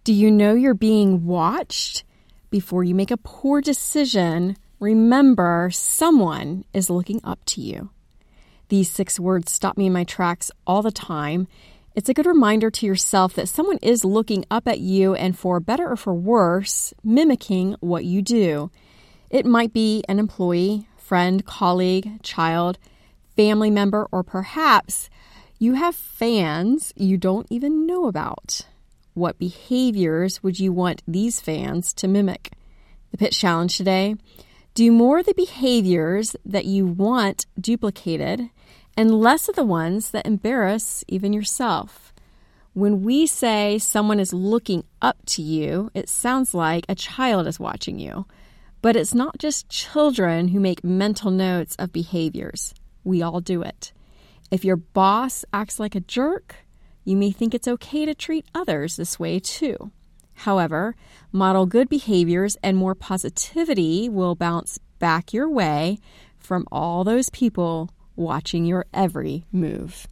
Do you know you're being watched? Before you make a poor decision, remember someone is looking up to you. These 6 words stop me in my tracks all the time. It's a good reminder to yourself that someone is looking up at you and, for better or for worse, mimicking what you do. It might be an employee, friend, colleague, child, family member, or perhaps you have fans you don't even know about. What behaviors would you want these fans to mimic? The pitch challenge today: do more of the behaviors that you want duplicated and less of the ones that embarrass even yourself. When we say someone is looking up to you, it sounds like a child is watching you. But it's not just children who make mental notes of behaviors. We all do it. If your boss acts like a jerk, you may think it's okay to treat others this way too. However, model good behaviors and more positivity will bounce back your way from all those people watching your every move.